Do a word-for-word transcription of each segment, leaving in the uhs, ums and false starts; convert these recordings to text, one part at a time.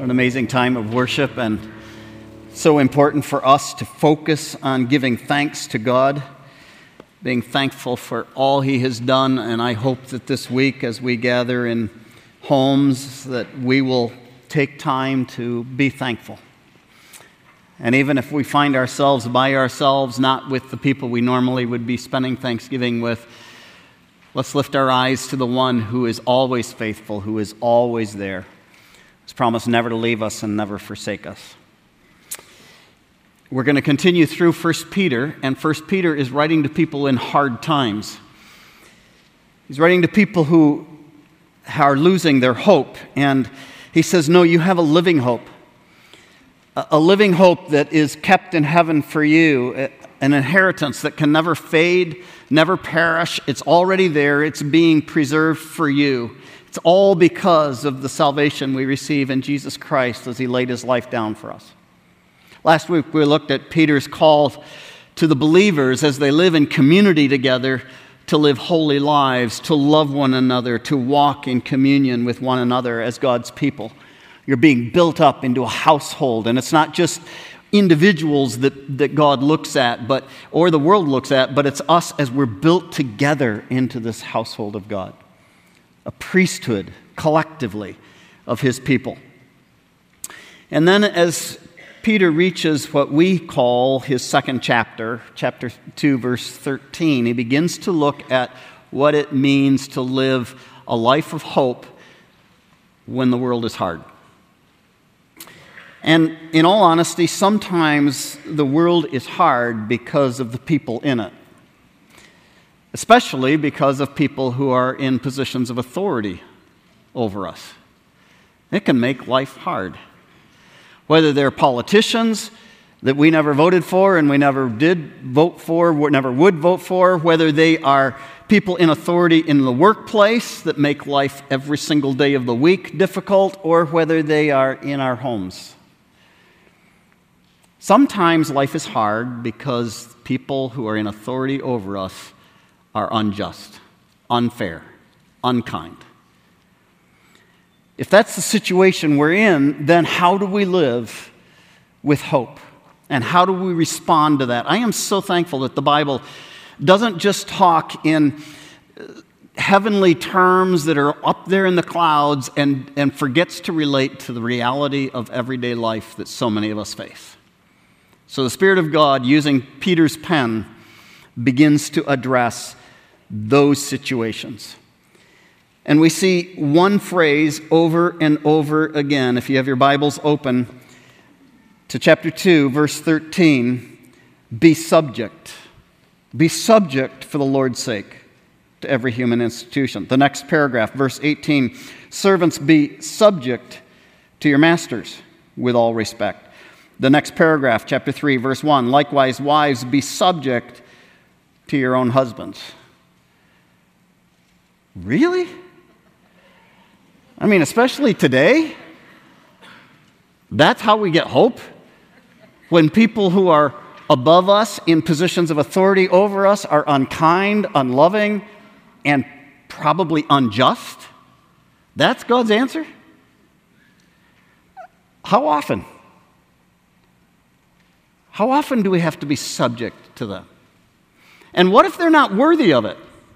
An amazing time of worship, and so important for us to focus on giving thanks to God, being thankful for all He has done. And I hope that this week, as we gather in homes, that we will take time to be thankful. And even if we find ourselves by ourselves, not with the people we normally would be spending Thanksgiving with, let's lift our eyes to the one who is always faithful, who is always there. He's promised never to leave us and never forsake us. We're going to continue through First Peter, and First Peter is writing to people in hard times. He's writing to people who are losing their hope, and he says, no, you have a living hope. A living hope that is kept in heaven for you, an inheritance that can never fade, never perish. It's already there. It's being preserved for you. It's all because of the salvation we receive in Jesus Christ as He laid His life down for us. Last week we looked at Peter's call to the believers as they live in community together to live holy lives, to love one another, to walk in communion with one another as God's people. You're being built up into a household, and it's not just individuals that, that God looks at, but or the world looks at, but it's us as we're built together into this household of God. A priesthood, collectively, of His people. And then as Peter reaches what we call his second chapter, chapter two, verse thirteen, he begins to look at what it means to live a life of hope when the world is hard. And in all honesty, sometimes the world is hard because of the people in it. Especially because of people who are in positions of authority over us. It can make life hard. Whether they're politicians that we never voted for and we never did vote for, never would vote for, whether they are people in authority in the workplace that make life every single day of the week difficult, or whether they are in our homes. Sometimes life is hard because people who are in authority over us are unjust, unfair, unkind. If that's the situation we're in, then how do we live with hope? And how do we respond to that? I am so thankful that the Bible doesn't just talk in heavenly terms that are up there in the clouds and, and forgets to relate to the reality of everyday life that so many of us face. So the Spirit of God, using Peter's pen, begins to address those situations. And we see one phrase over and over again. If you have your Bibles open to chapter two, verse thirteen, be subject. Be subject for the Lord's sake to every human institution. The next paragraph, verse eighteen, servants, be subject to your masters with all respect. The next paragraph, chapter three, verse one, likewise, wives, be subject to your own husbands. Really? I mean, especially today? That's how we get hope? When people who are above us in positions of authority over us are unkind, unloving, and probably unjust? That's God's answer? How often? How often do we have to be subject to them? And what if they're not worthy of it?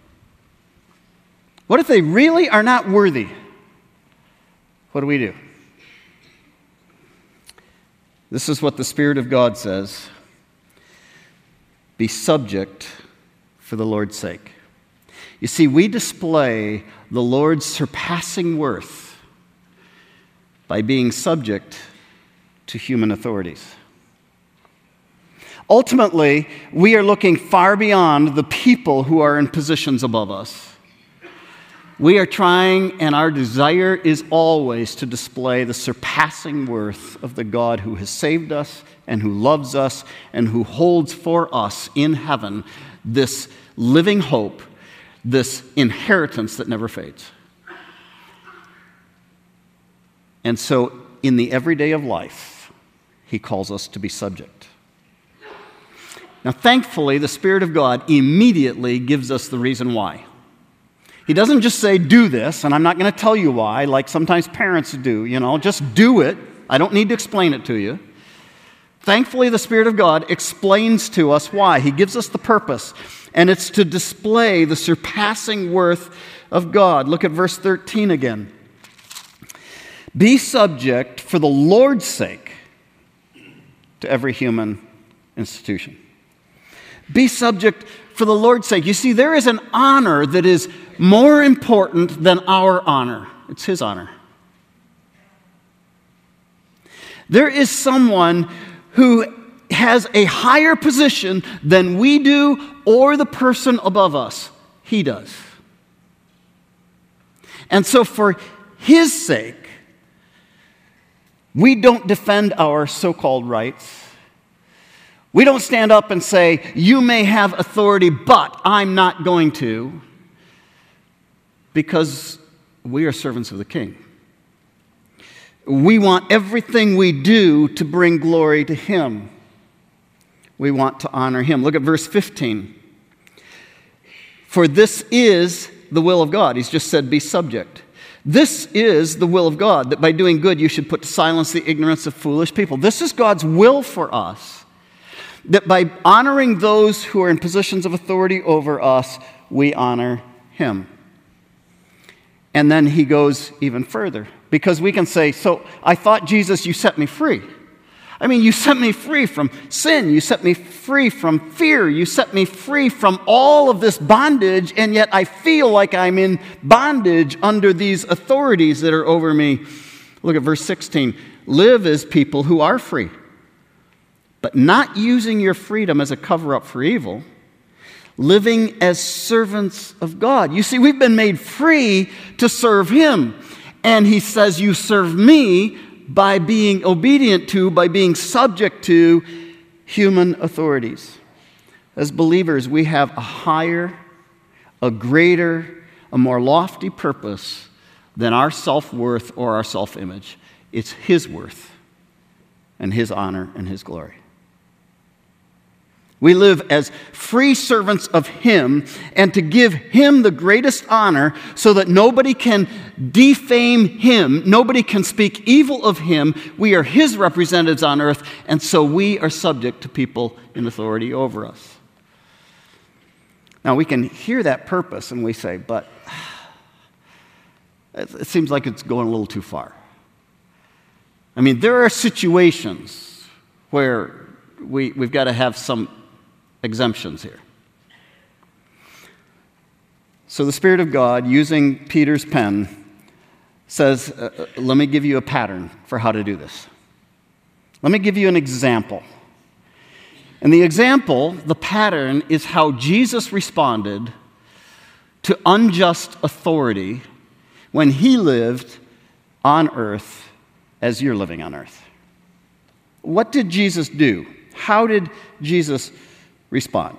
What if they really are not worthy? What do we do? This is what the Spirit of God says. Be subject for the Lord's sake. You see, we display the Lord's surpassing worth by being subject to human authorities. Ultimately, we are looking far beyond the people who are in positions above us. We are trying, and our desire is always to display the surpassing worth of the God who has saved us and who loves us and who holds for us in heaven this living hope, this inheritance that never fades. And so, in the everyday of life, He calls us to be subject. Now, thankfully, the Spirit of God immediately gives us the reason why. He doesn't just say, do this, and I'm not going to tell you why, like sometimes parents do, you know, just do it. I don't need to explain it to you. Thankfully, the Spirit of God explains to us why. He gives us the purpose, and it's to display the surpassing worth of God. Look at verse thirteen again. Be subject for the Lord's sake to every human institution. Be subject for the Lord's sake. You see, there is an honor that is more important than our honor. It's His honor. There is someone who has a higher position than we do or the person above us. He does. And so for His sake, we don't defend our so-called rights. We don't stand up and say, you may have authority, but I'm not going to, because we are servants of the King. We want everything we do to bring glory to Him. We want to honor Him. Look at verse fifteen. For this is the will of God. He's just said, be subject. This is the will of God, that by doing good you should put to silence the ignorance of foolish people. This is God's will for us, that by honoring those who are in positions of authority over us, we honor Him. And then He goes even further, because we can say, so I thought, Jesus, you set me free. I mean, you set me free from sin. You set me free from fear. You set me free from all of this bondage, and yet I feel like I'm in bondage under these authorities that are over me. Look at verse sixteen. Live as people who are free, but not using your freedom as a cover-up for evil, living as servants of God. You see, we've been made free to serve Him. And He says, you serve me by being obedient to, by being subject to human authorities. As believers, we have a higher, a greater, a more lofty purpose than our self-worth or our self-image. It's His worth and His honor and His glory. We live as free servants of Him, and to give Him the greatest honor so that nobody can defame Him, nobody can speak evil of Him. We are His representatives on earth, and so we are subject to people in authority over us. Now, we can hear that purpose and we say, but it seems like it's going a little too far. I mean, there are situations where we, we've got to have some exemptions here. So the Spirit of God, using Peter's pen, says, uh, let me give you a pattern for how to do this. Let me give you an example. And the example, the pattern, is how Jesus responded to unjust authority when He lived on earth as you're living on earth. What did Jesus do? How did Jesus respond?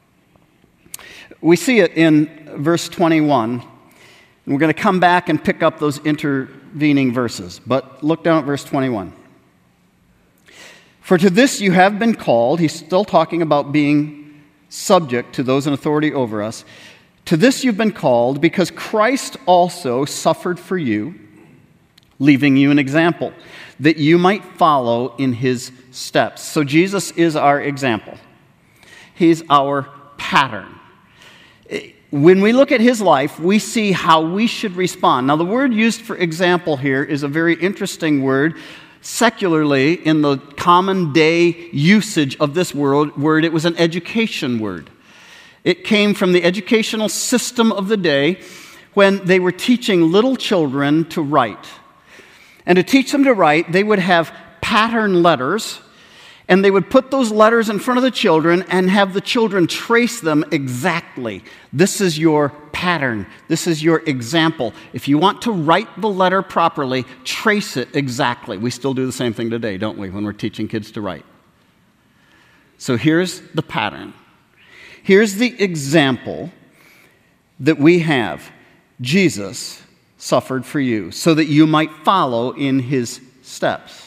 We see it in verse twenty-one. And we're going to come back and pick up those intervening verses. But look down at verse twenty-one. For to this you have been called. He's still talking about being subject to those in authority over us. To this you've been called because Christ also suffered for you, leaving you an example, that you might follow in His steps. So Jesus is our example. He's our pattern. When we look at His life, we see how we should respond. Now, the word used for example here is a very interesting word. Secularly, in the common day usage of this word, word, it was an education word. It came from the educational system of the day when they were teaching little children to write. And to teach them to write, they would have pattern letters, and they would put those letters in front of the children and have the children trace them exactly. This is your pattern. This is your example. If you want to write the letter properly, trace it exactly. We still do the same thing today, don't we, when we're teaching kids to write? So here's the pattern. Here's the example that we have. Jesus suffered for you so that you might follow in His steps.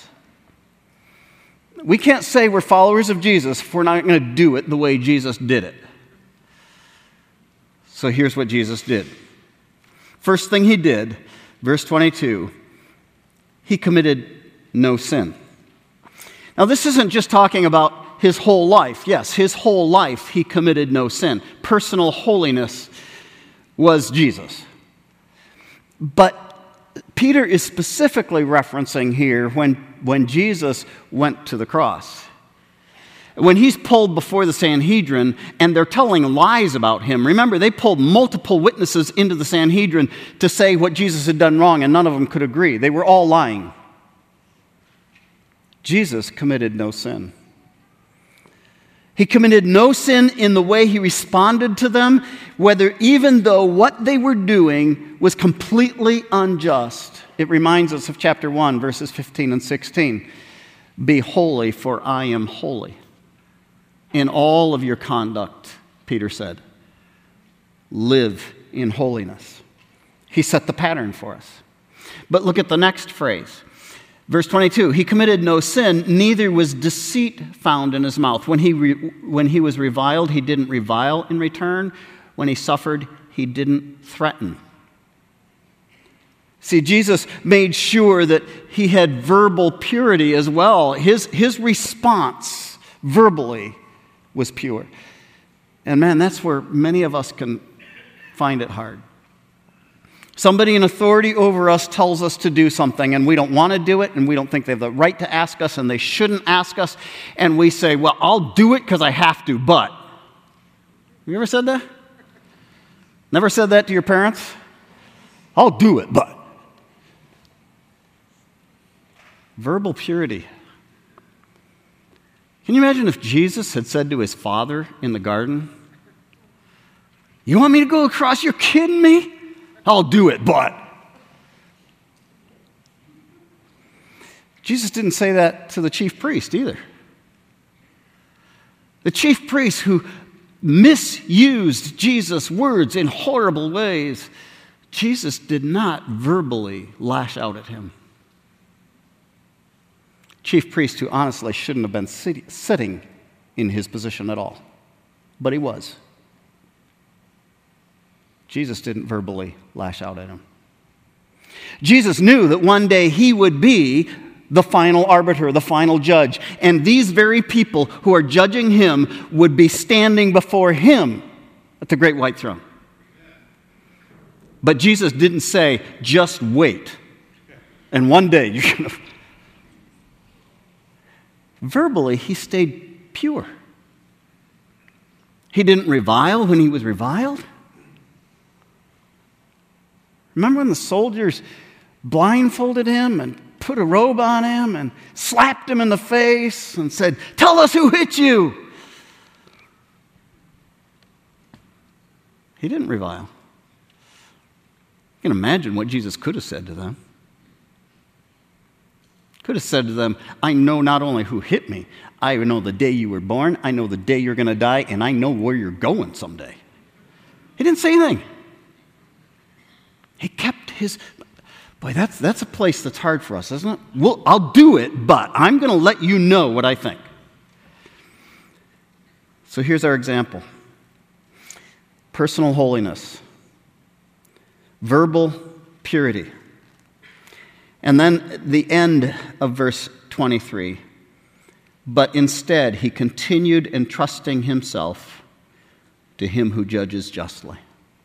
We can't say we're followers of Jesus if we're not going to do it the way Jesus did it. So here's what Jesus did. First thing He did, verse twenty-two, He committed no sin. Now, this isn't just talking about his whole life. Yes, his whole life he committed no sin. Personal holiness was Jesus. But Peter is specifically referencing here when, when Jesus went to the cross. When he's pulled before the Sanhedrin and they're telling lies about him. Remember, they pulled multiple witnesses into the Sanhedrin to say what Jesus had done wrong, and none of them could agree. They were all lying. Jesus committed no sin. He committed no sin in the way he responded to them, whether even though what they were doing was completely unjust. It reminds us of chapter one, verses fifteen and sixteen. Be holy, for I am holy. In all of your conduct, Peter said, live in holiness. He set the pattern for us. But look at the next phrase. Verse twenty-two, he committed no sin, neither was deceit found in his mouth. When he, re, when he was reviled, he didn't revile in return. When he suffered, he didn't threaten. See, Jesus made sure that he had verbal purity as well. His, his response verbally was pure. And man, that's where many of us can find it hard. Somebody in authority over us tells us to do something, and we don't want to do it, and we don't think they have the right to ask us, and they shouldn't ask us, and we say, well, I'll do it because I have to, but. Have you ever said that? Never said that to your parents? I'll do it, but. Verbal purity. Can you imagine if Jesus had said to his Father in the garden, you want me to go across? You're kidding me? I'll do it, but. Jesus didn't say that to the chief priest either. The chief priest who misused Jesus' words in horrible ways, Jesus did not verbally lash out at him. Chief priest who honestly shouldn't have been sit- sitting in his position at all, but he was. Jesus didn't verbally lash out at him. Jesus knew that one day he would be the final arbiter, the final judge, and these very people who are judging him would be standing before him at the great white throne. But Jesus didn't say, just wait, and one day you're going to... Verbally, he stayed pure. He didn't revile when he was reviled. Remember when the soldiers blindfolded him and put a robe on him and slapped him in the face and said, tell us who hit you? He didn't revile. You can imagine what Jesus could have said to them. Could have said to them, I know not only who hit me, I know the day you were born, I know the day you're going to die, and I know where you're going someday. He didn't say anything. He kept his... Boy, that's, that's a place that's hard for us, isn't it? Well, I'll do it, but I'm going to let you know what I think. So here's our example. Personal holiness. Verbal purity. And then the end of verse twenty-three. But instead, he continued entrusting himself to him who judges justly.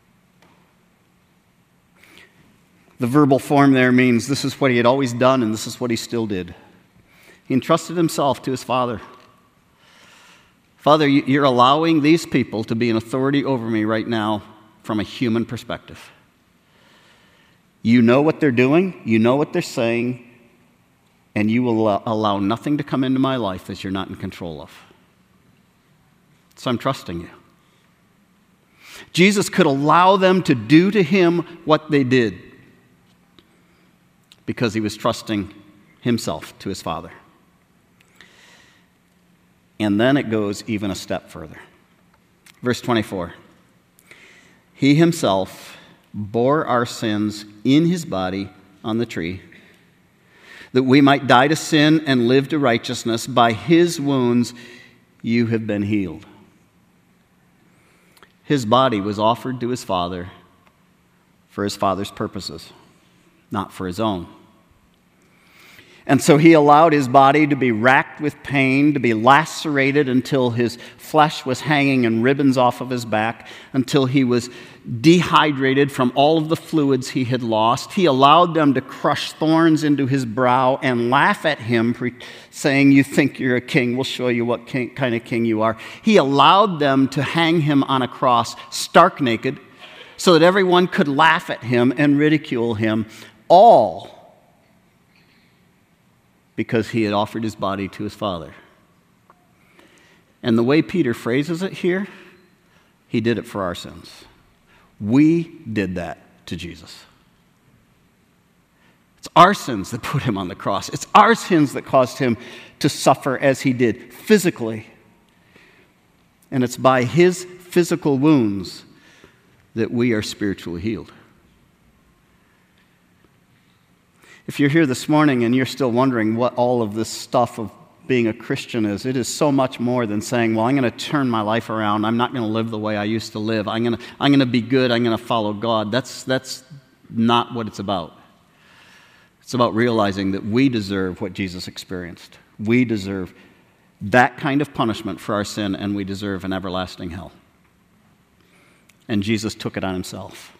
The verbal form there means this is what he had always done and this is what he still did. He entrusted himself to his Father. Father, you're allowing these people to be an authority over me right now from a human perspective. You know what they're doing, you know what they're saying, and you will allow nothing to come into my life that you're not in control of. So I'm trusting you. Jesus could allow them to do to him what they did because he was trusting himself to his Father. And then it goes even a step further. Verse twenty-four. He himself bore our sins in his body on the tree, that we might die to sin and live to righteousness. By his wounds you have been healed. His body was offered to his Father for his Father's purposes, not for his own. And so he allowed his body to be racked with pain, to be lacerated until his flesh was hanging in ribbons off of his back, until he was dehydrated from all of the fluids he had lost. He allowed them to crush thorns into his brow and laugh at him, saying, "You think you're a king? We'll show you what king, kind of king you are." He allowed them to hang him on a cross, stark naked, so that everyone could laugh at him and ridicule him, all because he had offered his body to his Father. And the way Peter phrases it here, he did it for our sins. We did that to Jesus. It's our sins that put him on the cross. It's our sins that caused him to suffer as he did, physically. And it's by his physical wounds that we are spiritually healed. If you're here this morning and you're still wondering what all of this stuff of being a Christian is, it is so much more than saying, well, I'm going to turn my life around. I'm not going to live the way I used to live. I'm going to, I'm going to be good. I'm going to follow God. That's, that's not what it's about. It's about realizing that we deserve what Jesus experienced. We deserve that kind of punishment for our sin, and we deserve an everlasting hell. And Jesus took it on himself.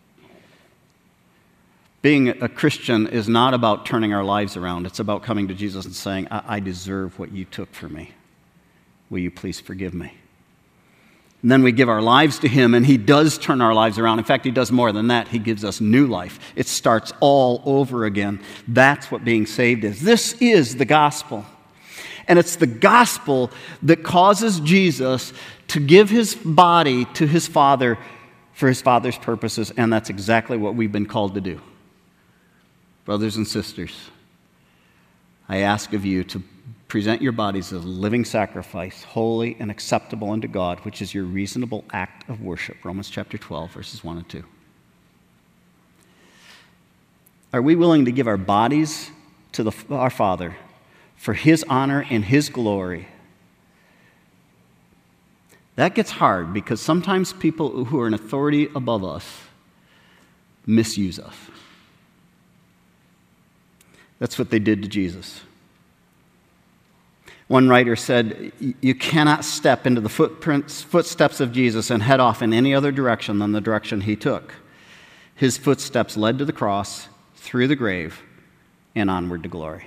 Being a Christian is not about turning our lives around. It's about coming to Jesus and saying, I, I deserve what you took for me. Will you please forgive me? And then we give our lives to him, and he does turn our lives around. In fact, he does more than that. He gives us new life. It starts all over again. That's what being saved is. This is the gospel. And it's the gospel that causes Jesus to give his body to his Father for his Father's purposes, and that's exactly what we've been called to do. Brothers and sisters, I ask of you to present your bodies as a living sacrifice, holy and acceptable unto God, which is your reasonable act of worship. Romans chapter twelve, verses one and two. Are we willing to give our bodies to the, our Father for his honor and his glory? That gets hard because sometimes people who are in authority above us misuse us. That's what they did to Jesus. One writer said, you cannot step into the footprints, footsteps of Jesus and head off in any other direction than the direction he took. His footsteps led to the cross, through the grave, and onward to glory.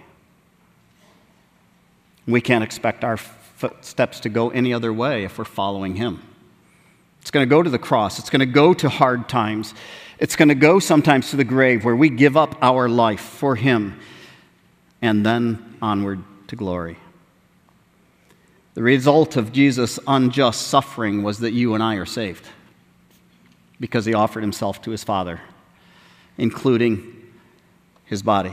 We can't expect our footsteps to go any other way if we're following him. It's going to go to the cross. It's going to go to hard times. It's going to go sometimes to the grave where we give up our life for him, and then onward to glory. The result of Jesus' unjust suffering was that you and I are saved because he offered himself to his Father, including his body.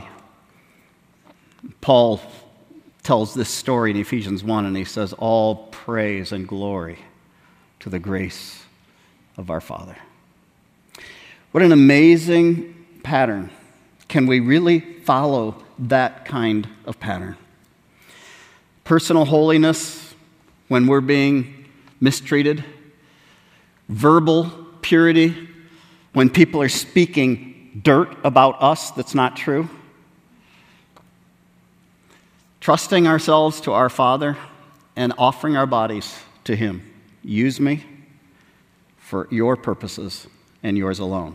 Paul tells this story in Ephesians one, and he says, all praise and glory to the grace of our Father. What an amazing pattern. Can we really follow that kind of pattern? Personal holiness when we're being mistreated. Verbal purity when people are speaking dirt about us that's not true. Trusting ourselves to our Father and offering our bodies to him. Use me for your purposes and yours alone.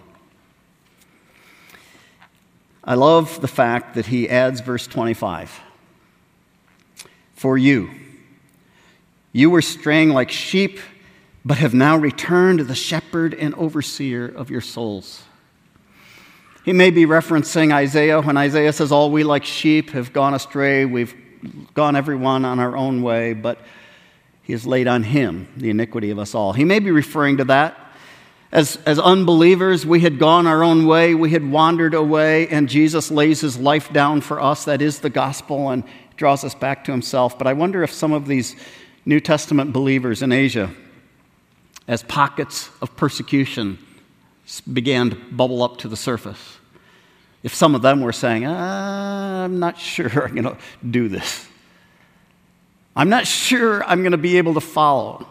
I love the fact that he adds verse twenty-five. For you, you were straying like sheep, but have now returned to the shepherd and overseer of your souls. He may be referencing Isaiah when Isaiah says, all we like sheep have gone astray, we've gone everyone on our own way, but he has laid on him the iniquity of us all. He may be referring to that. As, as unbelievers, we had gone our own way, we had wandered away, and Jesus lays his life down for us. That is the gospel, and draws us back to himself. But I wonder if some of these New Testament believers in Asia, as pockets of persecution began to bubble up to the surface, if some of them were saying, ah, I'm not sure I'm going to do this. I'm not sure I'm going to be able to follow.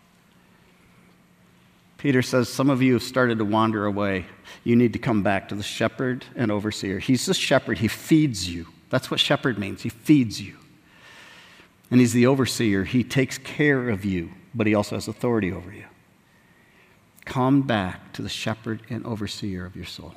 Peter says, some of you have started to wander away. You need to come back to the shepherd and overseer. He's the shepherd. He feeds you. That's what shepherd means. He feeds you. And he's the overseer. He takes care of you, but he also has authority over you. Come back to the shepherd and overseer of your soul.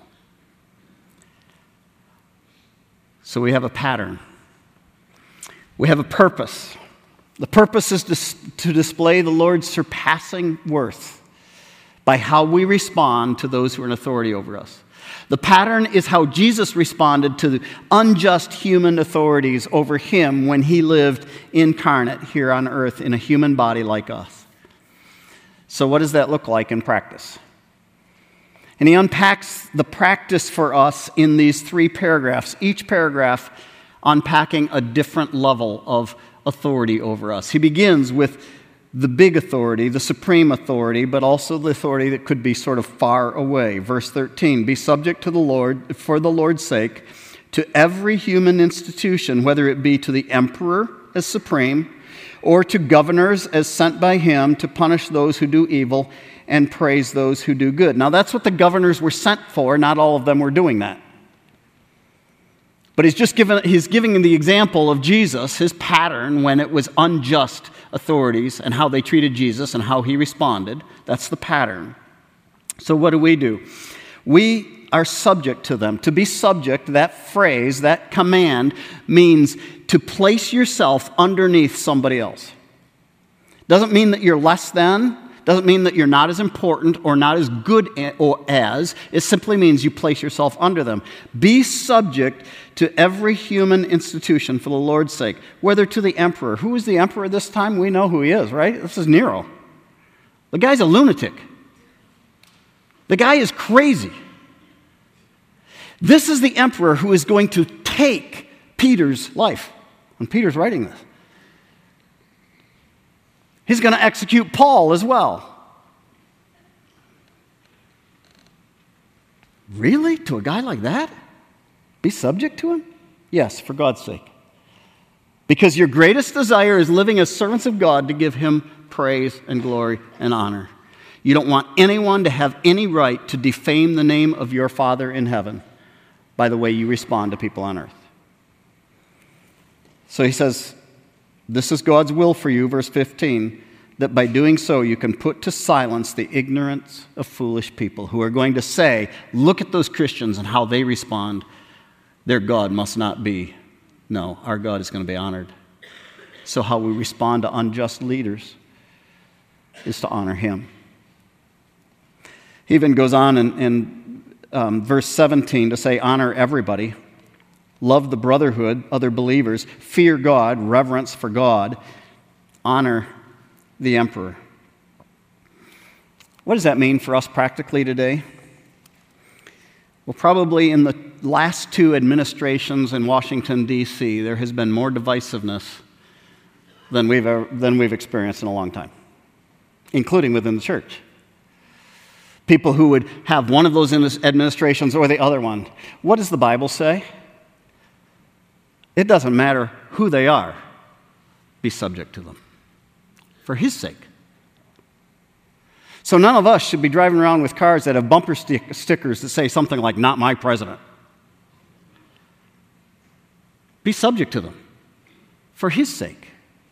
So we have a pattern. We have a purpose. The purpose is to, to display the Lord's surpassing worth by how we respond to those who are in authority over us. The pattern is how Jesus responded to the unjust human authorities over him when he lived incarnate here on earth in a human body like us. So what does that look like in practice? And he unpacks the practice for us in these three paragraphs, each paragraph unpacking a different level of authority over us. He begins with the big authority, the supreme authority, but also the authority that could be sort of far away. Verse thirteen, be subject to the Lord, for the Lord's sake, to every human institution, whether it be to the emperor as supreme, or to governors as sent by him to punish those who do evil and praise those who do good. Now that's what the governors were sent for. Not all of them were doing that. But he's just given, he's giving the example of Jesus, his pattern when it was unjust authorities and how they treated Jesus and how he responded. That's the pattern. So what do we do? We are subject to them. To be subject, that phrase, that command, means to place yourself underneath somebody else. Doesn't mean that you're less than. Doesn't mean that you're not as important or not as good as. It simply means you place yourself under them. Be subject to every human institution for the Lord's sake, whether to the emperor. Who is the emperor this time? We know who he is, right? This is Nero. The guy's a lunatic. The guy is crazy. This is the emperor who is going to take Peter's life. When Peter's writing this, he's going to execute Paul as well. Really? To a guy like that? Be subject to him? Yes, for God's sake. Because your greatest desire is living as servants of God to give him praise and glory and honor. You don't want anyone to have any right to defame the name of your Father in heaven by the way you respond to people on earth. So he says, this is God's will for you, verse fifteen, that by doing so you can put to silence the ignorance of foolish people who are going to say, look at those Christians and how they respond. Their God must not be. No, our God is going to be honored. So how we respond to unjust leaders is to honor him. He even goes on in, in um, verse seventeen to say, honor everybody, love the brotherhood, other believers, fear God, reverence for God, honor the emperor. What does that mean for us practically today? Well, probably in the last two administrations in Washington, D C, there has been more divisiveness than we've ever, than we've experienced in a long time, including within the church. People who would have one of those administrations or the other one. What does the Bible say? It doesn't matter who they are. Be subject to them for his sake. So none of us should be driving around with cars that have bumper stick- stickers that say something like, not my president. Be subject to them for his sake.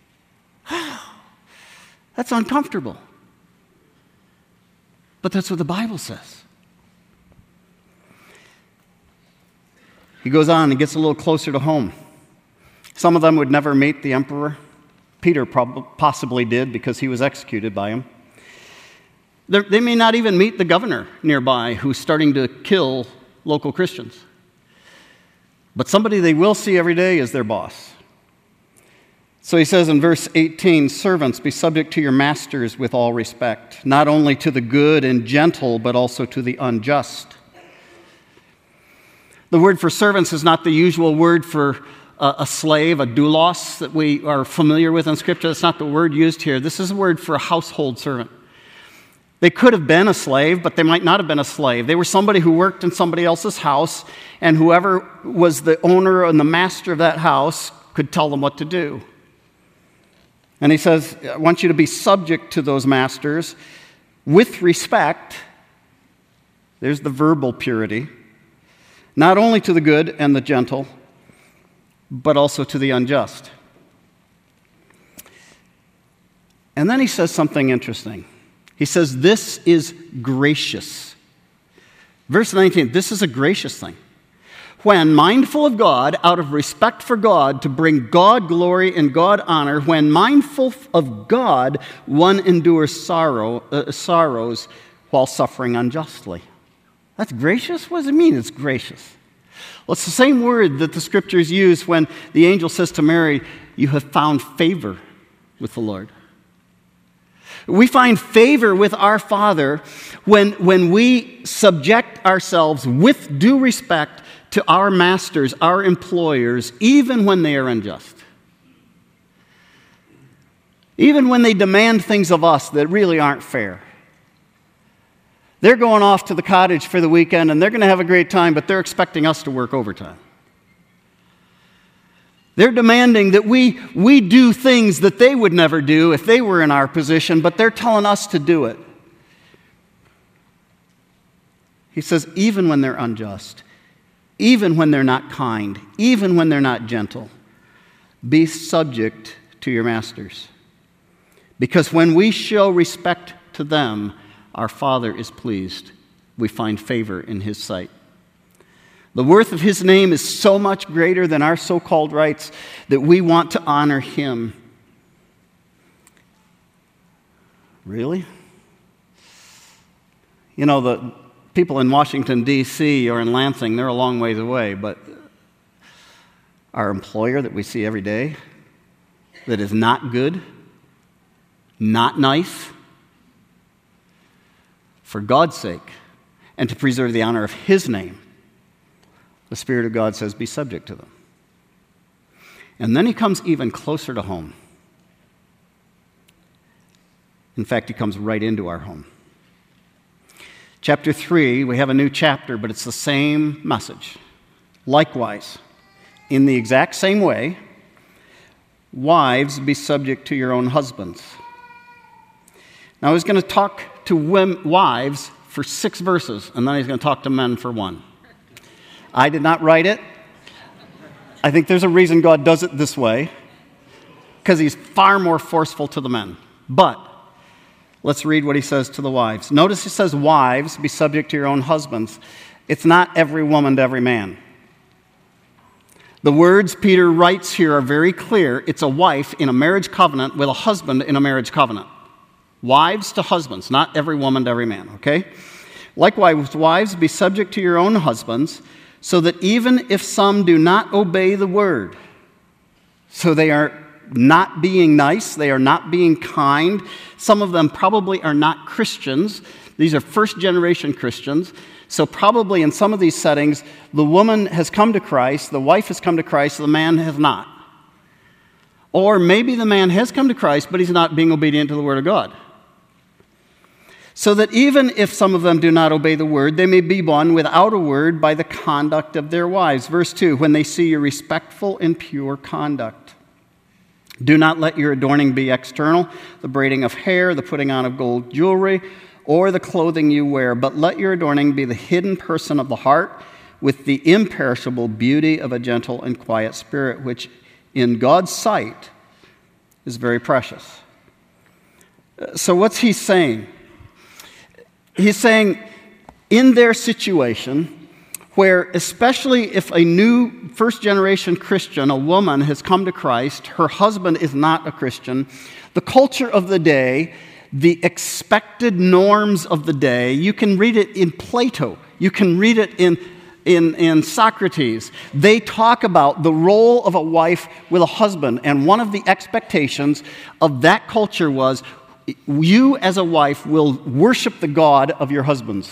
That's uncomfortable. But that's what the Bible says. He goes on and gets a little closer to home. Some of them would never meet the emperor. Peter prob- possibly did because he was executed by him. They're, they may not even meet the governor nearby who's starting to kill local Christians. But somebody they will see every day is their boss. So he says in verse eighteen, servants, be subject to your masters with all respect, not only to the good and gentle, but also to the unjust. The word for servants is not the usual word for a, a slave, a doulos, that we are familiar with in Scripture. That's not the word used here. This is a word for a household servant. They could have been a slave, but they might not have been a slave. They were somebody who worked in somebody else's house, and whoever was the owner and the master of that house could tell them what to do. And he says, I want you to be subject to those masters with respect. There's the verbal purity. Not only to the good and the gentle, but also to the unjust. And then he says something interesting. He says, this is gracious. Verse nineteen, this is a gracious thing. When mindful of God, out of respect for God, to bring God glory and God honor, when mindful of God, one endures sorrow, uh, sorrows while suffering unjustly. That's gracious? What does it mean it's gracious? Well, it's the same word that the scriptures use when the angel says to Mary, you have found favor with the Lord. We find favor with our Father when, when we subject ourselves with due respect to our masters, our employers, even when they are unjust. Even when they demand things of us that really aren't fair. They're going off to the cottage for the weekend and they're going to have a great time, but they're expecting us to work overtime. They're demanding that we, we do things that they would never do if they were in our position, but they're telling us to do it. He says, even when they're unjust, even when they're not kind, even when they're not gentle, be subject to your masters. Because when we show respect to them, our Father is pleased. We find favor in His sight. The worth of His name is so much greater than our so-called rights that we want to honor Him. Really? You know, the people in Washington, D C or in Lansing, they're a long ways away, but our employer that we see every day that is not good, not nice, for God's sake, and to preserve the honor of His name, the Spirit of God says, be subject to them. And then He comes even closer to home. In fact, He comes right into our home. Chapter three, we have a new chapter, but it's the same message. Likewise, in the exact same way, wives, be subject to your own husbands. Now, He's going to talk to wives for six verses, and then He's going to talk to men for one. I did not write it. I think there's a reason God does it this way, because He's far more forceful to the men. But let's read what He says to the wives. Notice He says, wives, be subject to your own husbands. It's not every woman to every man. The words Peter writes here are very clear. It's a wife in a marriage covenant with a husband in a marriage covenant. Wives to husbands, not every woman to every man, okay? Likewise, wives, be subject to your own husbands, so that even if some do not obey the word, so they are not being nice, they are not being kind, some of them probably are not Christians. These are first-generation Christians. So probably in some of these settings, the woman has come to Christ, the wife has come to Christ, the man has not. Or maybe the man has come to Christ, but he's not being obedient to the Word of God. So that even if some of them do not obey the word, they may be won without a word by the conduct of their wives. Verse two, when they see your respectful and pure conduct. Do not let your adorning be external, the braiding of hair, the putting on of gold jewelry, or the clothing you wear, but let your adorning be the hidden person of the heart, with the imperishable beauty of a gentle and quiet spirit, which in God's sight is very precious. So what's he saying? He's saying, in their situation, where especially if a new first-generation Christian, a woman, has come to Christ, her husband is not a Christian, the culture of the day, the expected norms of the day, you can read it in Plato, you can read it in, in, in Socrates. They talk about the role of a wife with a husband, and one of the expectations of that culture was, you as a wife will worship the God of your husbands.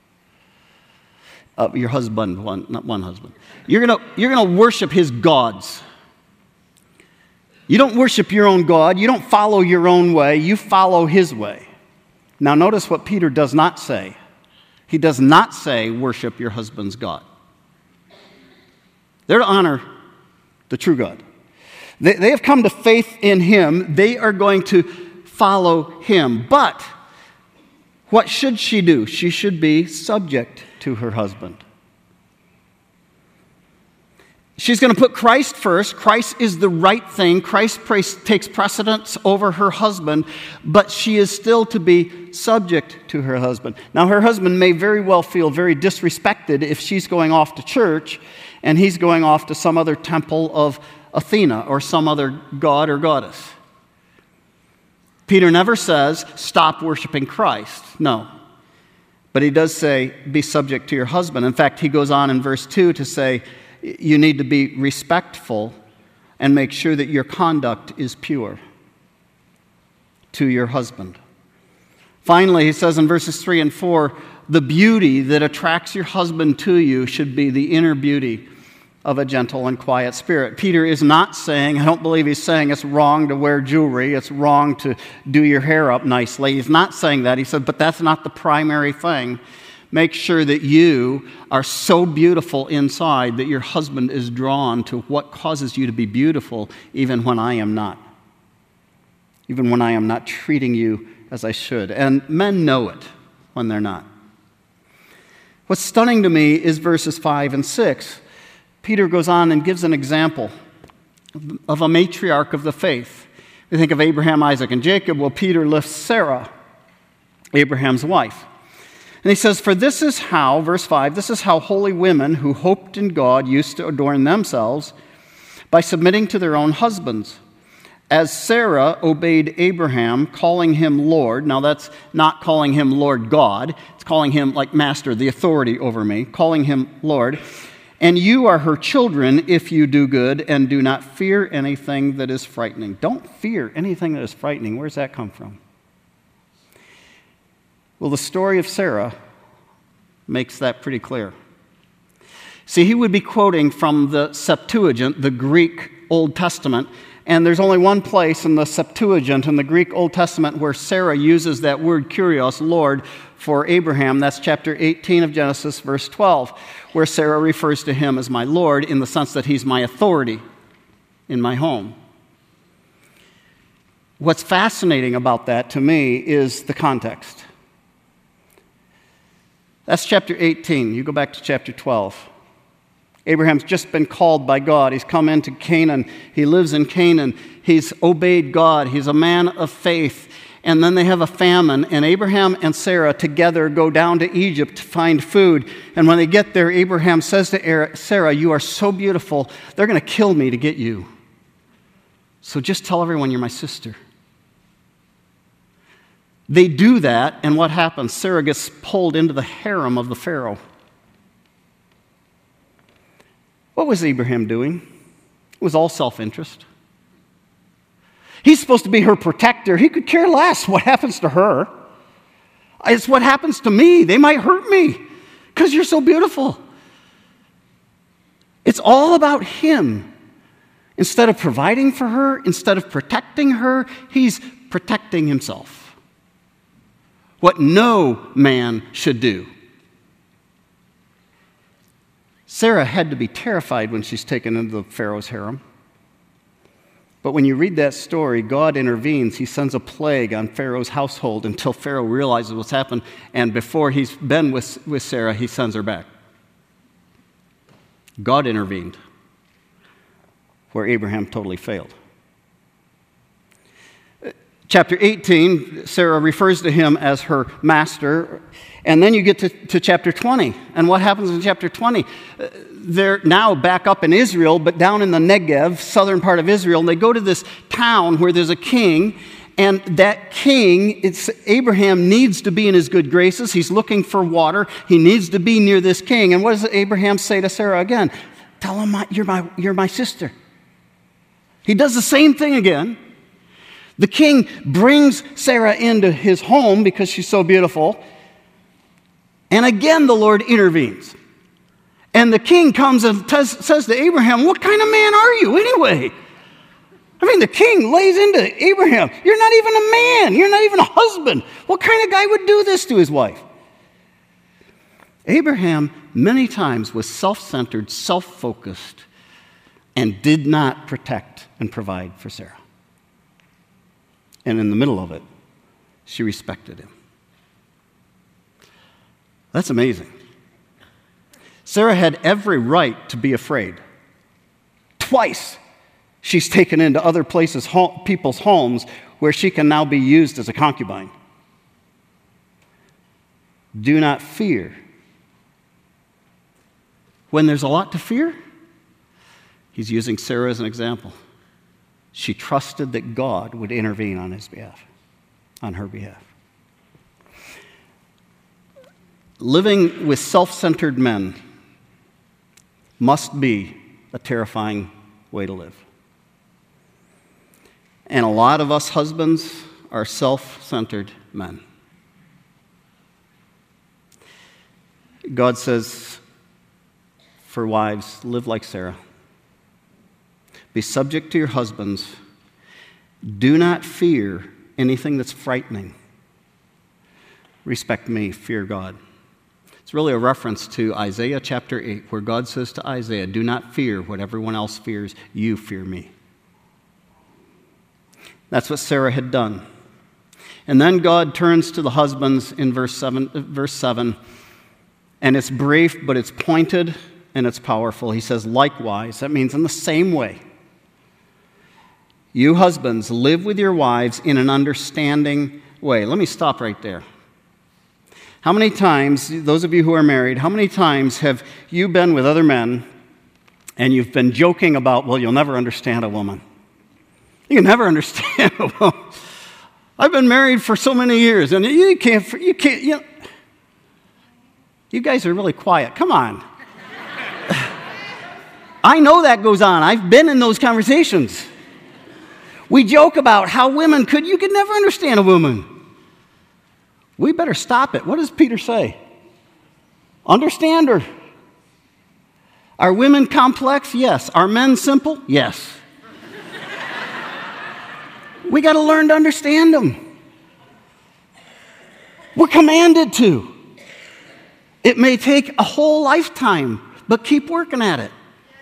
Uh, your husband, one, not one husband. You're gonna, you're gonna worship his gods. You don't worship your own God. You don't follow your own way. You follow his way. Now notice what Peter does not say. He does not say worship your husband's God. They're to honor the true God. They, they have come to faith in him. They are going to follow him. But what should she do? She should be subject to her husband. She's going to put Christ first. Christ is the right thing. Christ takes precedence over her husband, but she is still to be subject to her husband. Now, her husband may very well feel very disrespected if she's going off to church and he's going off to some other temple of Athena or some other god or goddess. Peter never says, stop worshiping Christ. No. But he does say, be subject to your husband. In fact, he goes on in verse two to say, you need to be respectful and make sure that your conduct is pure to your husband. Finally, he says in verses three and four, the beauty that attracts your husband to you should be the inner beauty of a gentle and quiet spirit. Peter is not saying, I don't believe he's saying it's wrong to wear jewelry, it's wrong to do your hair up nicely. He's not saying that. He said, but that's not the primary thing. Make sure that you are so beautiful inside that your husband is drawn to what causes you to be beautiful, even when I am not. Even when I am not treating you as I should. And men know it when they're not. What's stunning to me is verses five and six. Peter goes on and gives an example of a matriarch of the faith. We think of Abraham, Isaac, and Jacob. Well, Peter lifts Sarah, Abraham's wife. And he says, for this is how, verse five, this is how holy women who hoped in God used to adorn themselves by submitting to their own husbands. As Sarah obeyed Abraham, calling him Lord. Now that's not calling him Lord God. It's calling him like master, the authority over me, calling him Lord. And you are her children if you do good and do not fear anything that is frightening. Don't fear anything that is frightening. Where does that come from? Well, the story of Sarah makes that pretty clear. See, he would be quoting from the Septuagint, the Greek Old Testament, and there's only one place in the Septuagint, in the Greek Old Testament, where Sarah uses that word kurios, Lord, for Abraham. That's chapter eighteen of Genesis, verse twelve, where Sarah refers to him as my Lord in the sense that he's my authority in my home. What's fascinating about that to me is the context. That's chapter eighteen. You go back to chapter twelve. Abraham's just been called by God. He's come into Canaan. He lives in Canaan. He's obeyed God. He's a man of faith. And then they have a famine, and Abraham and Sarah together go down to Egypt to find food. And when they get there, Abraham says to Sarah, you are so beautiful, they're going to kill me to get you. So just tell everyone you're my sister. They do that, and what happens? Sarah gets pulled into the harem of the Pharaoh. What was Abraham doing? It was all self-interest. He's supposed to be her protector. He could care less what happens to her. It's what happens to me. They might hurt me because you're so beautiful. It's all about him. Instead of providing for her, instead of protecting her, he's protecting himself. What no man should do. Sarah had to be terrified when she's taken into the Pharaoh's harem. But when you read that story, God intervenes. He sends a plague on Pharaoh's household until Pharaoh realizes what's happened. And before he's been with, with Sarah, he sends her back. God intervened where Abraham totally failed. Chapter eighteen, Sarah refers to him as her master. And then you get to, to chapter twenty. And what happens in chapter twenty? They're now back up in Israel, but down in the Negev, southern part of Israel. And they go to this town where there's a king. And that king, it's Abraham needs to be in his good graces. He's looking for water. He needs to be near this king. And what does Abraham say to Sarah again? Tell him you're my, you're my sister. He does the same thing again. The king brings Sarah into his home because she's so beautiful. And again, the Lord intervenes. And the king comes and t- says to Abraham, what kind of man are you anyway? I mean, the king lays into Abraham. You're not even a man. You're not even a husband. What kind of guy would do this to his wife? Abraham many times was self-centered, self-focused, and did not protect and provide for Sarah. And in the middle of it, she respected him. That's amazing. Sarah had every right to be afraid. twice she's taken into other places, home, people's homes, where she can now be used as a concubine. Do not fear. When there's a lot to fear, he's using Sarah as an example. She trusted that God would intervene on his behalf, on her behalf. Living with self-centered men must be a terrifying way to live. And a lot of us husbands are self-centered men. God says, for wives, live like Sarah. Be subject to your husbands. Do not fear anything that's frightening. Respect me, fear God. It's really a reference to Isaiah chapter eight, where God says to Isaiah, do not fear what everyone else fears, you fear me. That's what Sarah had done. And then God turns to the husbands in verse seven, verse seven, and it's brief, but it's pointed and it's powerful. He says, likewise, that means in the same way, you husbands, live with your wives in an understanding way. Let me stop right there. How many times, those of you who are married, how many times have you been with other men and you've been joking about, well, you'll never understand a woman? You can never understand a woman. I've been married for so many years, and you can't, you can't, you know, you guys are really quiet. Come on. I know that goes on. I've been in those conversations. We joke about how women could, you could never understand a woman. We better stop it. What does Peter say? Understand her. Are women complex? Yes. Are men simple? Yes. We got to learn to understand them. We're commanded to. It may take a whole lifetime, but keep working at it.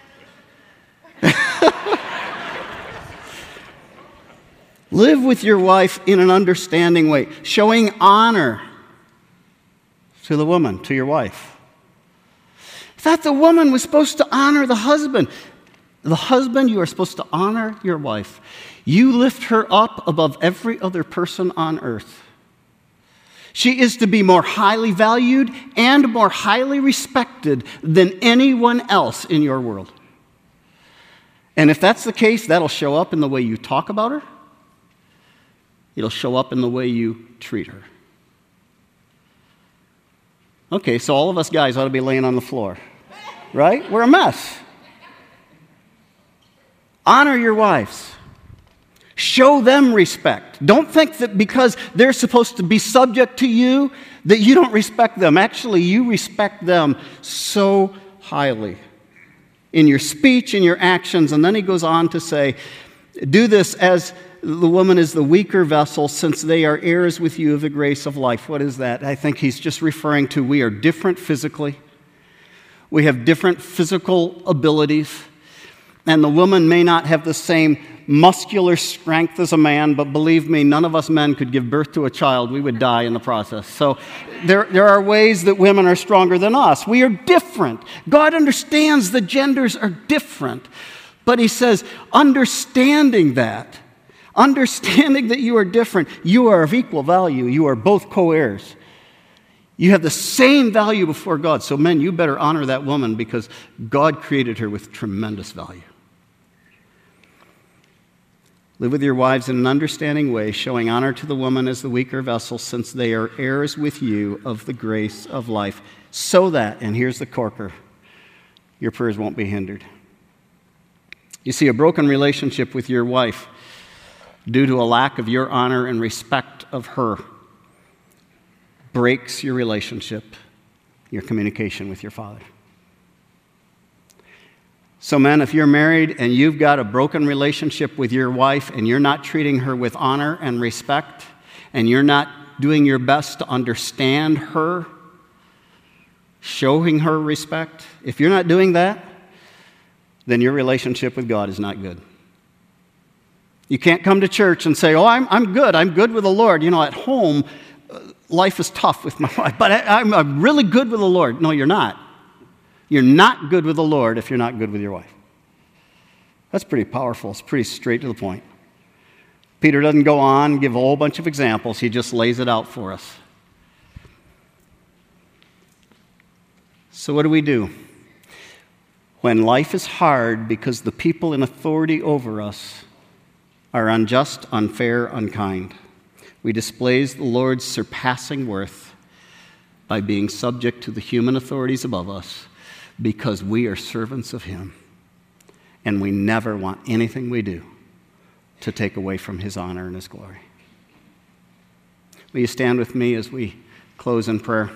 Live with your wife in an understanding way, showing honor to the woman, to your wife. I thought the woman was supposed to honor the husband. The husband, you are supposed to honor your wife. You lift her up above every other person on earth. She is to be more highly valued and more highly respected than anyone else in your world. And if that's the case, that'll show up in the way you talk about her. It'll show up in the way you treat her. Okay, so all of us guys ought to be laying on the floor, right? We're a mess. Honor your wives. Show them respect. Don't think that because they're supposed to be subject to you that you don't respect them. Actually, you respect them so highly in your speech, in your actions. And then he goes on to say, do this as the woman is the weaker vessel, since they are heirs with you of the grace of life. What is that? I think he's just referring to we are different physically. We have different physical abilities. And the woman may not have the same muscular strength as a man, but believe me, none of us men could give birth to a child. We would die in the process. So there, there are ways that women are stronger than us. We are different. God understands the genders are different. But he says, understanding that, understanding that you are different, you are of equal value. You are both co-heirs. You have the same value before God. So men, you better honor that woman because God created her with tremendous value. Live with your wives in an understanding way, showing honor to the woman as the weaker vessel, since they are heirs with you of the grace of life, so that, and here's the corker, your prayers won't be hindered. You see, a broken relationship with your wife due to a lack of your honor and respect of her breaks your relationship, your communication with your Father. So men, if you're married and you've got a broken relationship with your wife and you're not treating her with honor and respect, and you're not doing your best to understand her, showing her respect, if you're not doing that, then your relationship with God is not good. You can't come to church and say, oh, I'm, I'm good. I'm good with the Lord. You know, at home, uh, life is tough with my wife, but I, I'm, I'm really good with the Lord. No, you're not. You're not good with the Lord if you're not good with your wife. That's pretty powerful. It's pretty straight to the point. Peter doesn't go on, give a whole bunch of examples. He just lays it out for us. So what do we do? When life is hard because the people in authority over us are unjust, unfair, unkind, we display the Lord's surpassing worth by being subject to the human authorities above us because we are servants of Him. And we never want anything we do to take away from His honor and His glory. Will you stand with me as we close in prayer?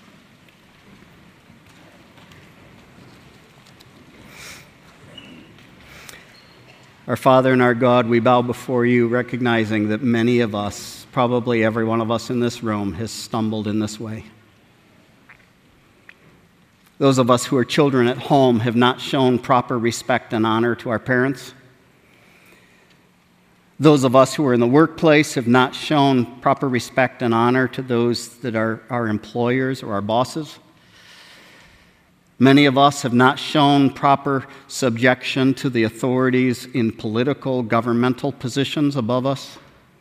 Our Father and our God, we bow before You, recognizing that many of us, probably every one of us in this room, has stumbled in this way. Those of us who are children at home have not shown proper respect and honor to our parents. Those of us who are in the workplace have not shown proper respect and honor to those that are our employers or our bosses. Many of us have not shown proper subjection to the authorities in political, governmental positions above us.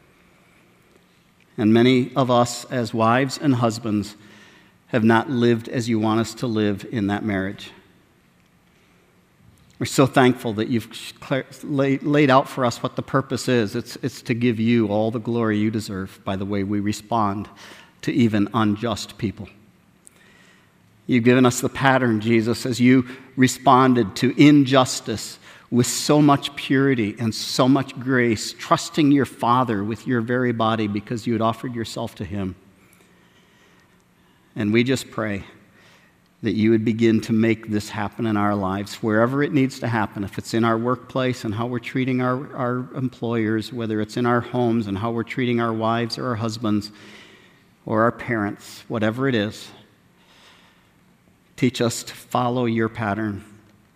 And many of us, as wives and husbands, have not lived as You want us to live in that marriage. We're so thankful that You've laid out for us what the purpose is. It's, it's to give You all the glory You deserve by the way we respond to even unjust people. You've given us the pattern, Jesus, as You responded to injustice with so much purity and so much grace, trusting Your Father with Your very body because You had offered Yourself to Him. And we just pray that You would begin to make this happen in our lives, wherever it needs to happen, if it's in our workplace and how we're treating our, our employers, whether it's in our homes and how we're treating our wives or our husbands or our parents, whatever it is. Teach us to follow Your pattern,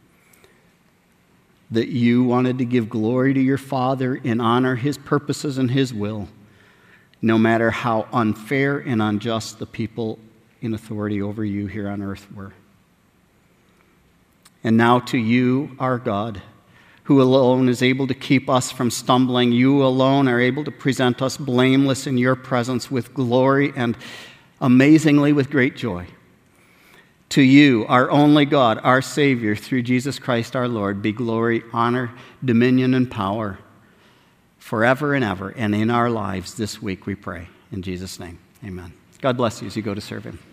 that You wanted to give glory to Your Father and honor His purposes and His will, no matter how unfair and unjust the people in authority over You here on earth were. And now to You, our God, who alone is able to keep us from stumbling, You alone are able to present us blameless in Your presence with glory and amazingly with great joy. To You, our only God, our Savior, through Jesus Christ our Lord, be glory, honor, dominion, and power forever and ever, and in our lives this week we pray. In Jesus' name, amen. God bless you as you go to serve Him.